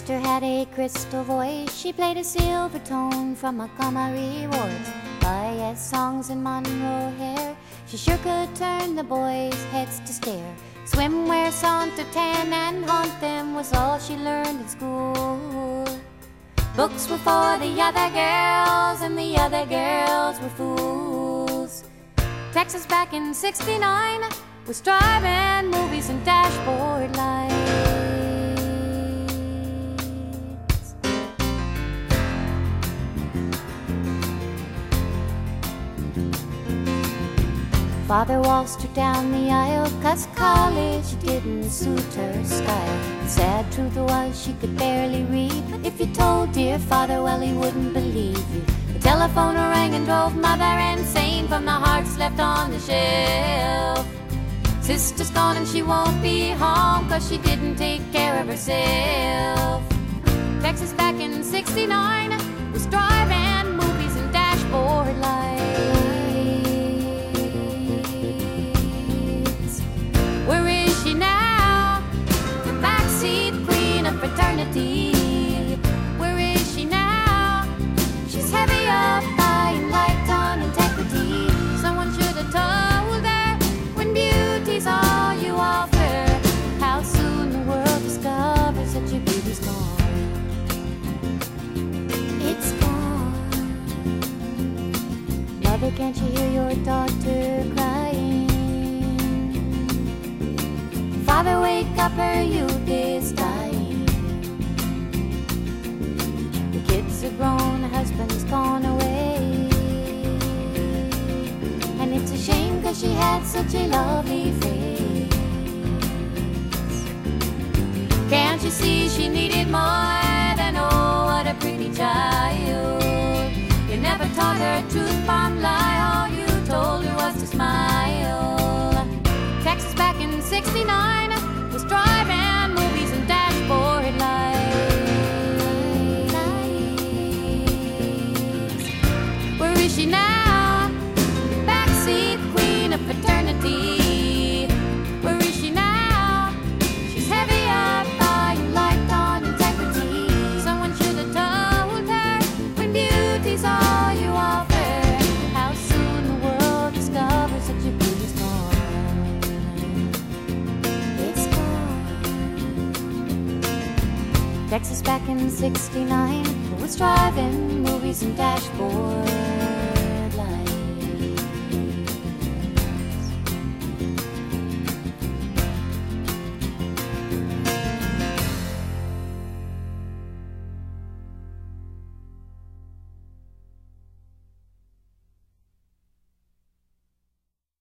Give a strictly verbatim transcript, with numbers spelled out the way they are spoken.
sister had a crystal voice. She played a silver tone from Montgomery Ward's Y S songs in Monroe hair. She sure could turn the boys' heads to stare. Swimwear, saunter, tan, and haunt them was all she learned in school. Books were for the other girls, and the other girls were fools. Texas back in sixty-nine was driving movies and dashboard lights. Father waltzed her down the aisle, 'cause college didn't suit her style. The sad truth was she could barely read. If you told dear father, well, he wouldn't believe you. The telephone rang and drove mother insane from the hearts left on the shelf. Sister's gone and she won't be home, 'cause she didn't take care of herself. Texas back in sixty-nine was driving movies and dashboard lights. Where is she now? The backseat queen of fraternity. Where is she now? She's heavy up, buying light on integrity. Someone should have told her, when beauty's all you offer, how soon the world discovers that your beauty's gone. It's gone. Mother, can't you hear your daughter crying? Father, wake up, her youth is dying. The kids are grown, her husband's gone away. And it's a shame, 'cause she had such a lovely face. Can't you see she needed more than, oh, what a pretty child. You never taught her truth from lie, all you told her was to smile. Texas back in sixty-nine was driving movies and dashboard lights. Where is she now? The backseat queen of fraternity. Where is she now? She's heavy up, buying light on integrity. Someone should have told her, when beauty's all you offer, how soon the world discovers that your beauty's gone. Texas back in sixty-nine was driving movies and dashboard